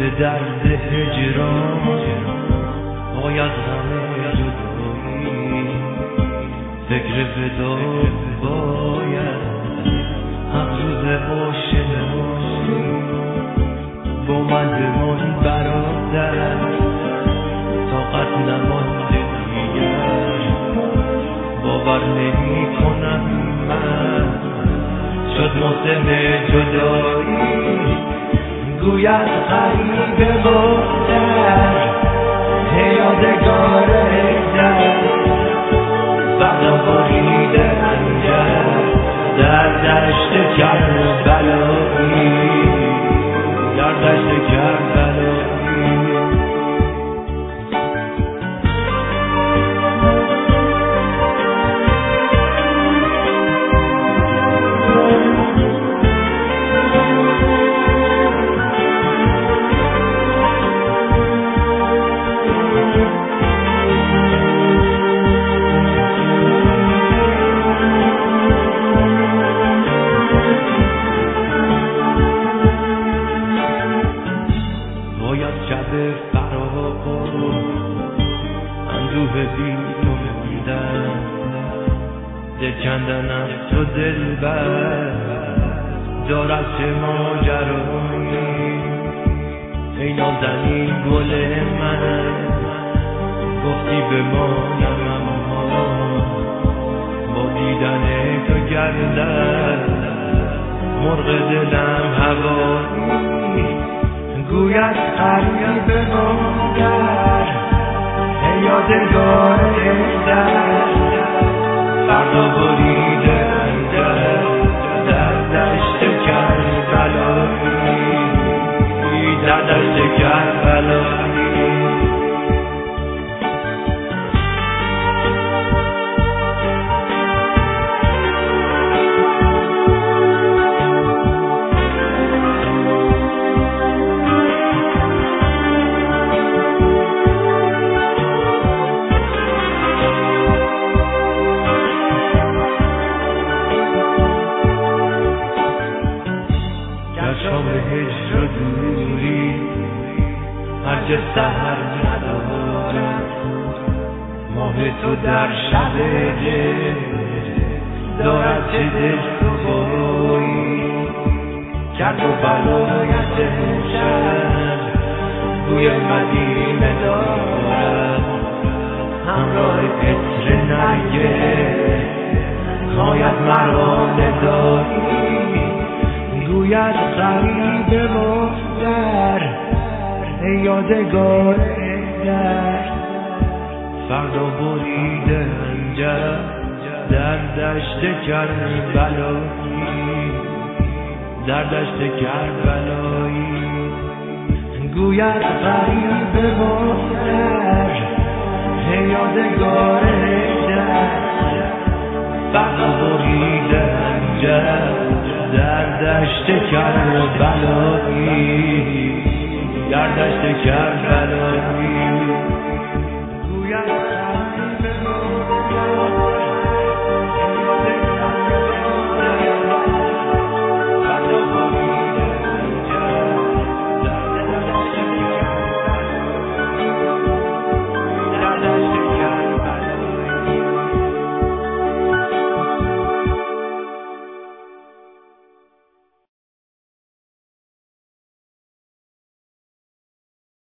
درد هجران باید همه جدایی فکر فدا باید هم روز آشنایی با من بمان برادر طاقت نمانده دیگر باور نمی کنم من شد موسم جدایی گوید غریب مختر یادگار در فردا برید انجر در دشت کربلایی در دشت کربلایی شب فراق اندوه بی تو موندن دل کندنم تو دلبر دارد چه ماجرایی ای نازنین گل من گفتی بمانم اما با دیدن تو گردد مرغ دلم هوایی گوید غریب مادر یادگار در فردا برید انجر در دشت کربلایی در دشت کربلایی شام هجر و دوری هرچه سحر ندارد ماه تو در شب دل دارد چه دل ربایی کرد و بلایت شب بوی مدینه دارد همراه عطر نرگس کاید مرا نداری گوید غریب مختر یادگار در فردا برید انجر در دشت کربلایی در دشت کربلایی گوید غریب مختر یادگار در فردا برید انجر در دشت کربلایی در دشت کربلایی